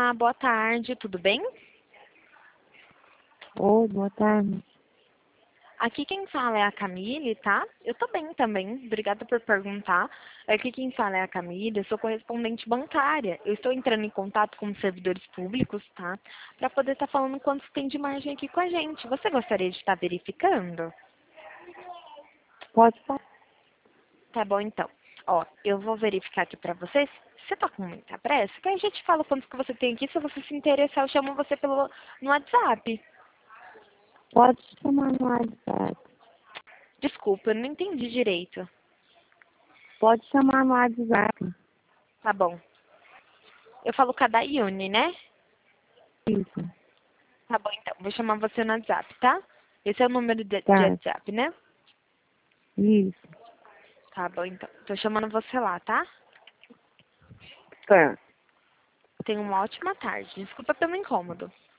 Olá, boa tarde, tudo bem? Oi, boa tarde. Aqui quem fala é a Camille, tá? Eu tô bem também, obrigada por perguntar. Aqui quem fala é a Camille, eu sou correspondente bancária. Eu estou entrando em contato com os servidores públicos, tá? Para poder estar falando quanto tem de margem aqui com a gente. Você gostaria de estar verificando? Pode falar. Tá bom, então. Ó, eu vou verificar aqui pra vocês. Você tá com muita pressa? Que aí a gente fala quanto que você tem aqui. Se você se interessar, eu chamo você no WhatsApp. Pode chamar no WhatsApp. Desculpa, eu não entendi direito. Pode chamar no WhatsApp. Tá bom. Eu falo com a Daiane, né? Isso. Tá bom, então. Vou chamar você no WhatsApp, tá? Esse é o número de Tá. WhatsApp, né? Isso. Tá bom, então. Tô chamando você lá, tá? Tá. Tenha uma ótima tarde. Desculpa pelo incômodo.